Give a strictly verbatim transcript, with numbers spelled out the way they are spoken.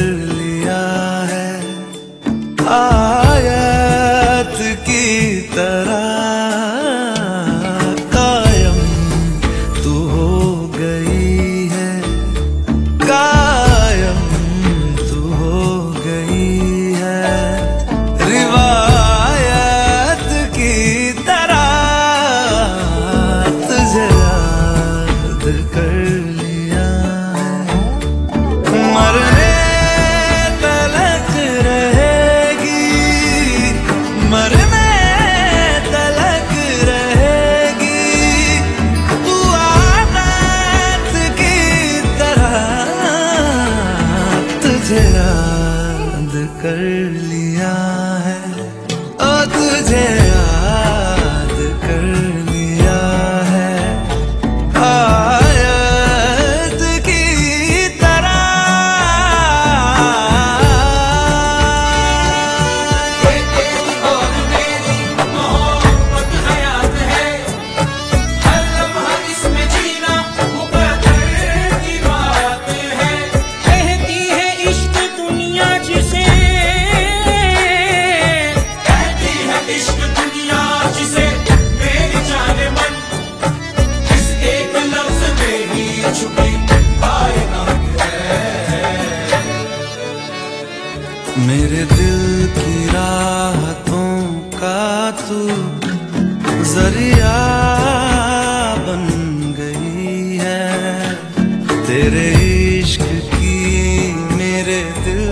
लिया है, आयत की तरह कायम तू हो गई है, कायम तू हो गई है। रिवायत की तरह तुझे याद कर लिया है, मरने तलक रहेगी, मरने तलक रहेगी तू आदत की तरह। तुझे याद कर लिया है, ओ तुझे याद कर लिया है, आयत की तरह। ये तेरी और मेरी मोहब्बत हयात है, हर लम्हा इसमें जीना मुकद्दर की बात है। कहती है इश्क दुनिया जिसे, कहती है इश्क दुनिया जिसे, मेरी जाने मन इस एक लफ्ज में ही छुपी कायनात है। मेरे दिल की राहतों का तू जरिया बन गई है, तेरे इश्क की मेरे दिल